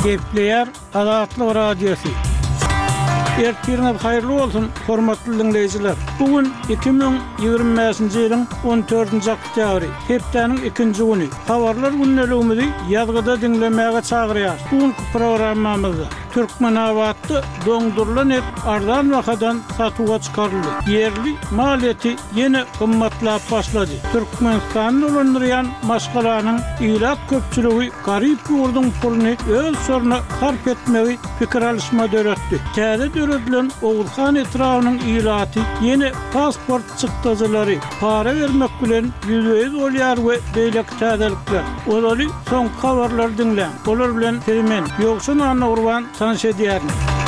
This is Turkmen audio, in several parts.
Gepleyer Azatlyk Radiosu. Ertiriniz hayırlı olsun, hormatly dinleyijiler. Bugün 2025-nji ýylyň 14-nji oktýabry, hepdeniň 2-nji güni. Habarlar günneligimizi ýazgyda dinlemäge çagyrýar. Bugünkü programmamyzda Türkmenawatda doňdurulan et ardan wakadan satuga çykaryldy. Yerli maliyeti ýene gymmatlap başlady. Türkmenistany ulandyrýan maşgalanyň ýylat köpçüligi garyp ýurdun pulyny öz soruna sarp etmegi pikir alışma döretdi. Täze döredilen Oğuzhan etrawynyň ýylaty ýene pasport çykdyjylary para bermek bilen ýüzüýiz bolýar we beýlek täzelikler. Olary soň habarlar dinleň. Olar bilen temen ýoksun anna urban tanış edýärmi?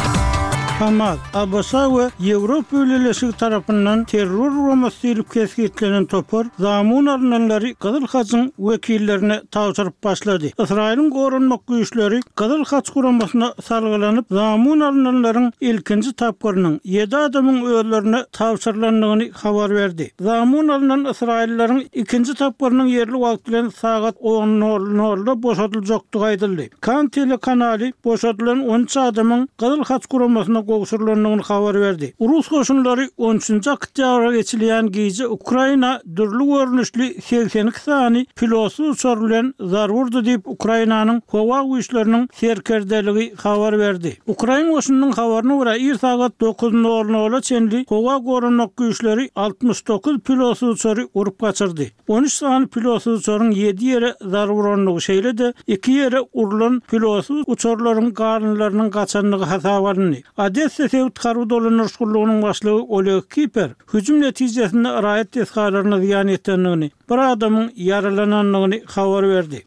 Hamas, Abasa we Ýewropa ülelesi tarapyndan terror romasy edip kesgitlenen topar zamun alynanlary Gyzyl Haçyň wekillerine tawşyryp başlady. Israýlyň gorunmak güýçleri Gyzyl Haç guramasyna salgylanyp zamun alynanlaryň ilkinji tapgyrynyň 7 adamyň öllerine tawşyrylandygyny habar berdi. Zamun alynan Israýlillaryň ikinji tapgyrynyň yerli wagt bilen sagat 10:00-da boşadyljakdygy aýdyldy. Kan telekanaly boşadylan 13 adamyň Gyzyl Haç guramasyna goşurlandygyny habar berdi. Rus goşunlary 13-nji oktýabra geçilýän gizi Ukraina dürli görnüşli 82 sany pilotsy uçar bilen zar vurdy diýip Ukrainanyň howa güýçleriniň serkerdeligi habar berdi. Ukraina goşunynyň habaryna görä ir sagat 9:00-da çenli howa gorunmak güýçleri 69 pilotsy uçary urup gaçyrdy. 13 sany pilotsy uçaryň 7 ýere zar vuranlygy şeýle-de 2 ýere urulan pilotsy uçarlaryň garynlarynyň gaçanlygy hasaba alındy. Odessa Sevt Harby dolanışçylygynyň başlygy Oleg Kiper hüjüm netijesinde raýat eskalaryna ziýan etdenligini, bir adamyň yaralananlygyny habar berdi.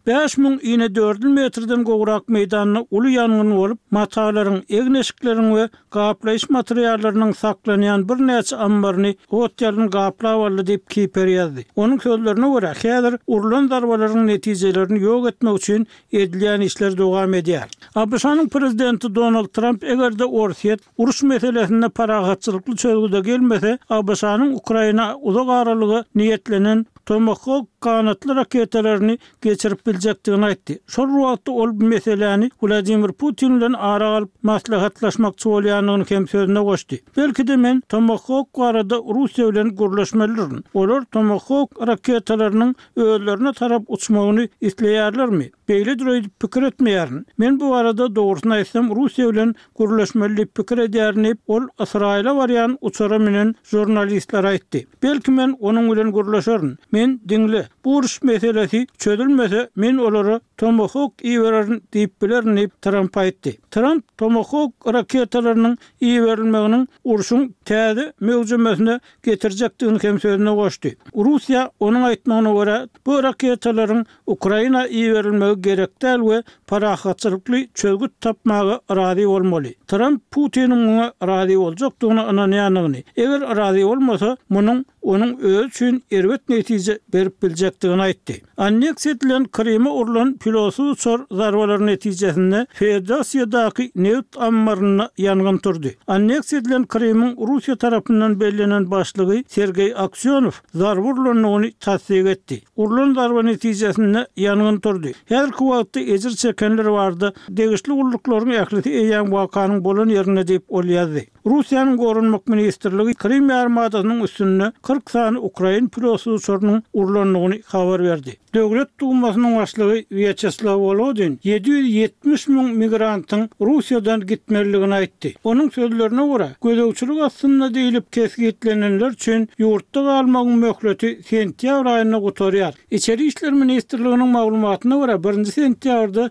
5400 metrden gowrak meýdanyny uly ýangyn bolup, matalaryň, egneşikleriň we gaplaýyş materiallarynyň saklanýan bir näçe ambaryny hotelden gaplap aldy diýip Kiper ýazdy. Onuň sözlerine görä, häzir urulan darbalaryň netijelerini ýok etmek üçin edilýän işler dowam edýär. Abşanyň prezidenti Donald Trump egerde Orsiýet uruş meselesinde paragatçylykly çözgüde gelmese, Abşanyň Ukraina uzak aralygy niýetlenen Tomahawk kanatly raketalaryny geçirip biljekdigini aýtdy. Şol wagtda ol bu meseleni Vladimir Putin bilen ara alyp maslahatlaşmakçy bolýanyny hem sözüne goşdy. Belki de men Tomahawk barada Russiýa bilen gürleşmelirin. Olar Tomahawk raketalarynyň öýlerine tarap uçmagyny isleýärlermi? Beýle diýip pikir etmeýärin. Men bu arada dogrusyny aýtsam Russiýa bilen gürleşmeli pikir edýärin, ol Israýla barýan uçara menen jurnalistler aýtdy. Belki men onuň bilen gürleşerin. Men dinle, bu uruş meselesi çözülmese men olary Tomahawk iýererin diýip bilerin diýip Trump aýtdy. Trump Tomahawk raketalarynyň iýerilmeginiň uruşyň täze mögzemesine getirjekdigini hem sözüne goşdy. Russiýa onuň aýtmagyna görä bu raketalaryň Ukraina iýerilmegi gerek däl we parahatçylykly çözgüt tapmagy razy bolmaly. Trump Putiniň muňa razy boljakdygyny ananýanyny, eger razy bolmasa munyň onuň öz üçin erwet netije berip biljekdigini aýtdy. Anneksiýa edilen Krym'a urulan pilotsy uçar zarbalary netijesinde Federatsiýadaky neft ambaryna ýangyn turdy. Anneksiýa edilen Krym'yň Russiýa tarapyndan bellänen başlygy Sergey Aksionow zar vurulanlygyny tasdik etdi. Urulan zarba netijesinde ýangyn turdy. Häzirki wagtda ejir çekenler bardy. Degişli urulyklaryň ählisi eýän wakanyň bolan ýerine diýip ol ýazdy. Russiýanyň gorunmak ministrligi Krym ýarmadasynyň üstünde 40 sany Ukraina pilotsy uçarynyň urulanlygyny habar berdi. Döwlet dumasynyň başlygy Vyacheslav Volodin 770 000 migrantyň Russiýadan gitmeligini aýtdy. Onuň sözlerine görä, gözegçilik aslynda diýilip kesgitlenenler üçin ýurtda galmagyň möhleti sentýabr aýyna gotarýar. İçeri işler ministrliginiň maglumatyna görä 1-nji sentýabrda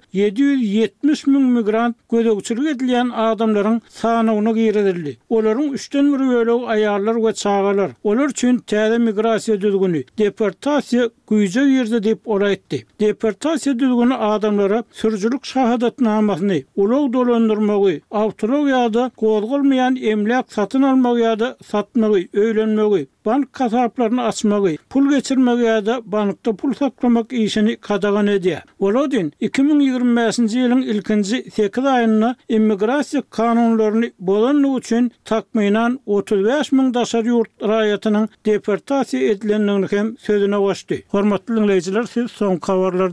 770 000 migrant gözegçilik edilýän adamlaryň sanawyna giredildi. Olaryň 3-den biri bölegi aýallar we çagalar. Olar üçin täze migrasiýa düzgünü, deportasiýa güýje ýerde diýip olaýtdy. Deportasiýa düzgünü adamlara sürücülük şahadatnamasyny, ulug dolandyrmagy, awtologiýada gozgulmaýan emlak satyn almagy ýa-da satmagy, öýlenmegi, bank kasaplaryny açmagy, pul geçirmegi ýa-da bankda pul saklamak işini kadagan edýär. Volodin 2025-nji ýylyň ilkinji 8 aýyna immigrasiýa kanunlaryny bolanlygy üçin takmynan 35 000 daşar ýurt raýatynyň deportasiýa edilenligini hem sözüne goşdy. Hormatly dinleyijiler, siz soň habarlar